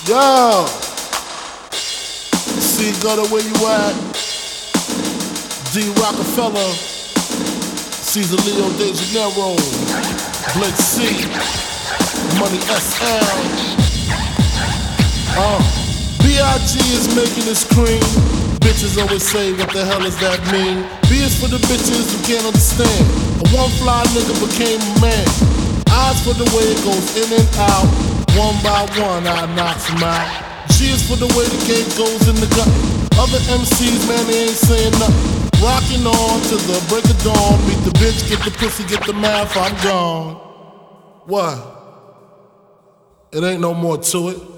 Yo, C Gutter, where you at? D Rockefeller, Caesar Leo De Janeiro, Blake C, Money SL. B.I.G. is making this cream. Bitches always say, what the hell does that mean? B is for the bitches who can't understand. A one fly nigga became a man. Eyes for the way it goes in and out. One by one, I knocks him out. G is for the way the game goes in the gut. Other MCs, man, they ain't saying nothing. Rocking on to the break of dawn. Meet the bitch, get the pussy, get the math, I'm gone. What? It ain't no more to it.